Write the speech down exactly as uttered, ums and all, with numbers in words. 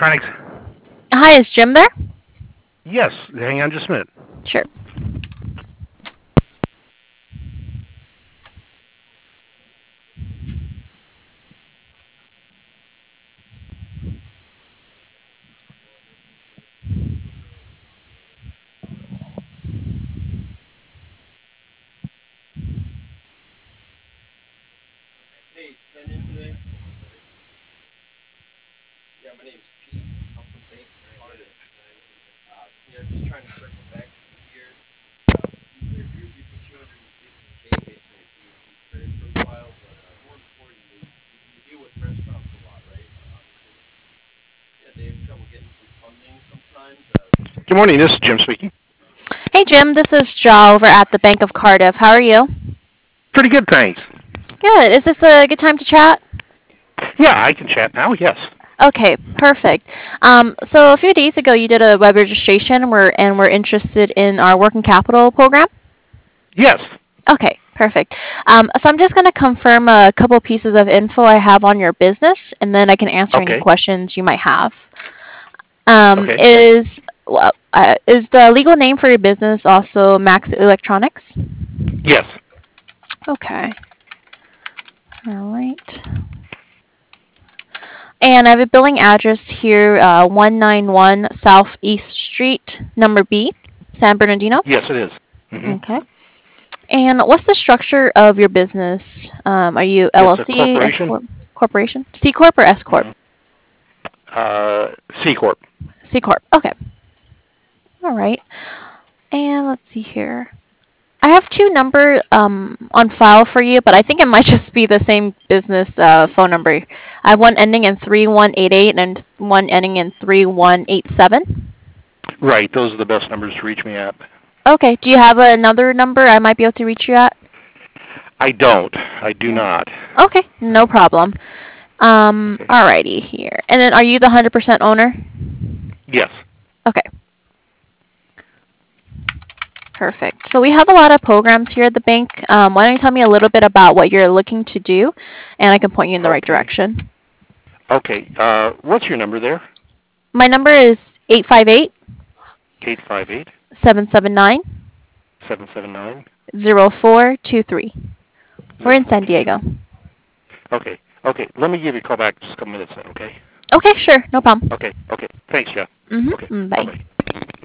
Electronics. Hi, is Jim there? Yes. Hang on just a minute. Sure. Hey, can I in today? Yeah, my name's Pete. I'm from Bank of Cardiff. Uh, yeah, just trying to circle back a few years. Uh, we cleared usually put two hundred fifty k basically for your key credit profile, but uh, more importantly, you, you deal with restaurants a lot, right? Obviously. Yeah, they have trouble getting some funding sometimes. Uh, Good morning. This is Jim speaking. Hey, Jim. This is Ja over at the Bank of Cardiff. How are you? Pretty good, thanks. Good. Is this a good time to chat? Yeah, I can chat now. Yes. Okay, perfect. Um, so a few days ago, you did a web registration, and we're, and we're interested in our working capital program. Yes. Okay, perfect. Um, so I'm just going to confirm a couple pieces of info I have on your business, and then I can answer any Okay. questions you might have. Um, Okay. is well, uh, is the legal name for your business also Max Electronics? Yes. Okay. All right. And I have a billing address here, uh, one ninety-one Southeast Street, number B, San Bernardino. Yes, it is. Mm-hmm. Okay. And what's the structure of your business? Um, are you It's a L L C, S corporation. corp, corporation, C corp, or S corp? Mm-hmm. Uh, C corp. C corp. Okay. All right. And let's see here. I have two number um, on file for you, but I think it might just be the same business uh, phone number. I have one ending in three one eight eight and one ending in three one eight seven. Right. Those are the best numbers to reach me at. Okay. Do you have another number I might be able to reach you at? I don't. I do No. not. Okay. No problem. Um. Okay. Alrighty here. And then, are you the one hundred percent owner? Yes. Okay. Perfect. So we have a lot of programs here at the bank. Um, why don't you tell me a little bit about what you're looking to do, and I can point you in the right Okay. direction. Okay. Uh, what's your number there? My number is eight five eight, Eight five eight seven seven nine, seven seven nine zero four two three. We're zero in four San two three. Diego. Okay. Okay. Let me give you a call back in just a couple minutes then. Okay. Okay, sure. No problem. Okay. Okay. Thanks, Jeff. Okay. Mm-hmm. Bye Bye. bye.